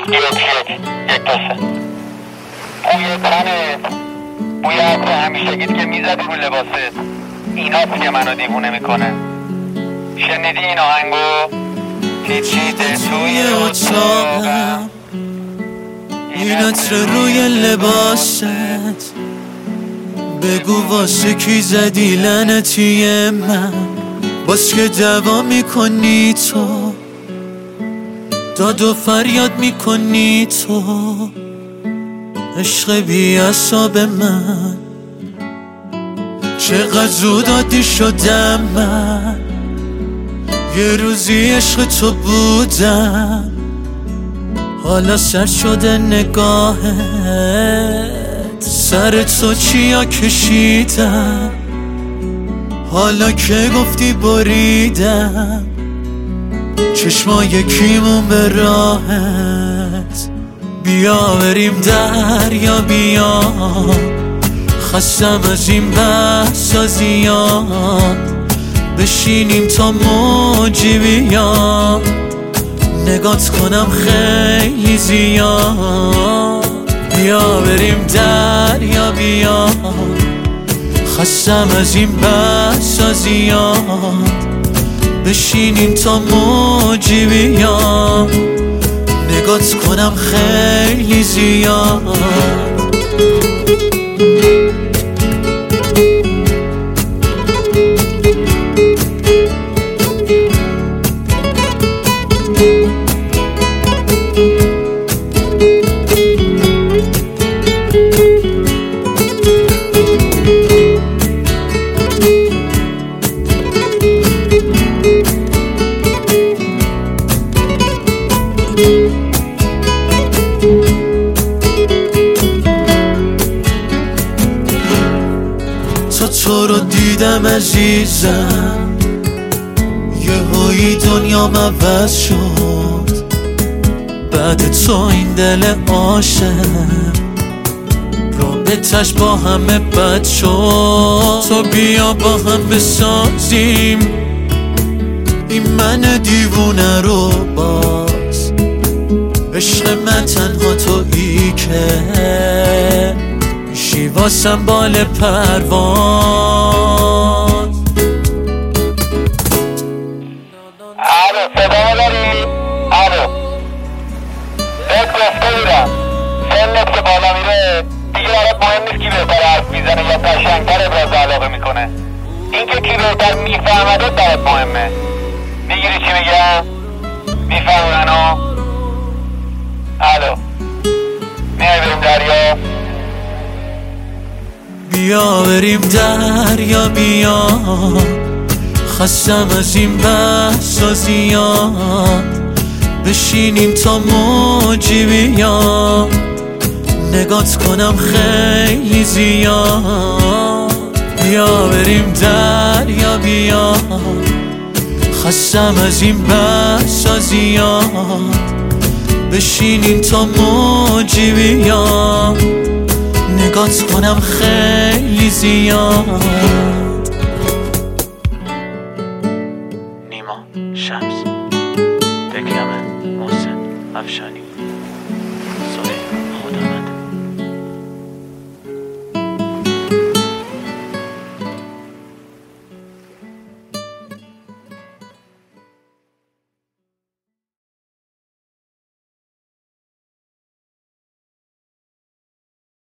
یک تا سه. بوی تنت، بوی عطر همیشگیت که میزدی رو لباست، ایناست که منو دیوونه میکنه. شنیدی این آهنگو؟ پیچیده توی اتاقم، این عطر روی لباست، بگو واسه کی زدی لعنتی من، باز که دعوا میکنی تو، داد و فریاد میکنی تو، عشق بی اعصاب من، چقدر زود عادی شدم من، یه روزی عشق تو بودم، حالا سر شده نگاهت، سر تو چیا کشیدم، حالا که گفتی بریدم، چشمای کیمون به راحت، بیا بریم دریا بیا، خستم از این بحثا زیاد، بشینیم تا موجی بیاد، نگات کنم خیلی زیاد، بیا بریم دریا بیا، خستم از این بحثا زیاد، بشینیم تا موجی بیاد، نگات کنم خیلی زیاد. تو رو دیدم عزیزم، یهویی دنیام عوض شد، بعد تو این دل عاشق رابطش با همه بد شد، تو بیا با هم بسازیم این من دیوونه رو باز، عشق من تنها تویی که شیواسم بال پرواز. الو صدا داری؟ الو بهت گفته بودم سنت که بالا میره دیگه برات مهم نیست کی بهتر حرف میزنه یا قشنگتر ابراز علاقه میکنه، این که کی بهتر میفهمده برات مهمه. میگیری چی میگم؟ میفهمی منو؟ الو میای بریم دریا؟ بیا بریم دریا بیا، خستم از این بحثا زیاد، بشینیم تا موجی بیاد، نگات کنم خیلی زیاد، بیا بریم دریا بیا، خستم از این بحثا زیاد، بشینیم تا موجی بیاد، نگات کنم خیلی زیاد. نیما شمس، بکیامه محسن افشانی.